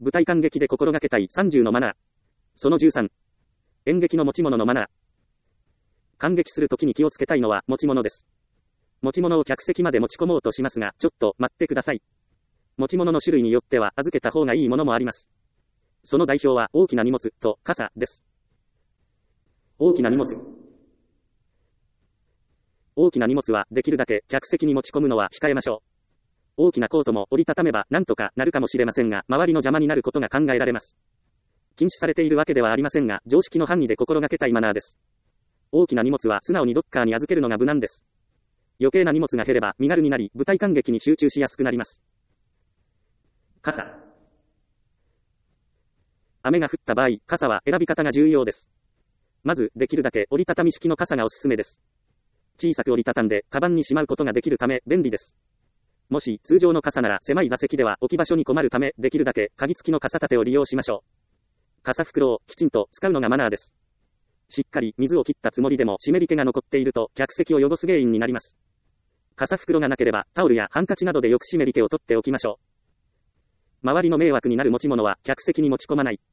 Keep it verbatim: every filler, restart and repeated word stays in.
舞台観劇で心がけたいさんじゅうのマナー。そのじゅうさん。演劇の持ち物のマナー。観劇するときに気をつけたいのは持ち物です。持ち物を客席まで持ち込もうとしますが、ちょっと待ってください。持ち物の種類によっては預けた方がいいものもあります。その代表は大きな荷物と傘です。大きな荷物。大きな荷物はできるだけ客席に持ち込むのは控えましょう。大きなコートも折りたためばなんとかなるかもしれませんが、周りの邪魔になることが考えられます。禁止されているわけではありませんが、常識の範囲で心がけたいマナーです。大きな荷物は素直にロッカーに預けるのが無難です。余計な荷物が減れば身軽になり、舞台観劇に集中しやすくなります。傘。雨が降った場合、傘は選び方が重要です。まず、できるだけ折りたたみ式の傘がおすすめです。小さく折りたたんで、カバンにしまうことができるため、便利です。もし、通常の傘なら狭い座席では置き場所に困るため、できるだけ鍵付きの傘立てを利用しましょう。傘袋をきちんと使うのがマナーです。しっかり水を切ったつもりでも湿り気が残っていると、客席を汚す原因になります。傘袋がなければ、タオルやハンカチなどでよく湿り気を取っておきましょう。周りの迷惑になる持ち物は客席に持ち込まない。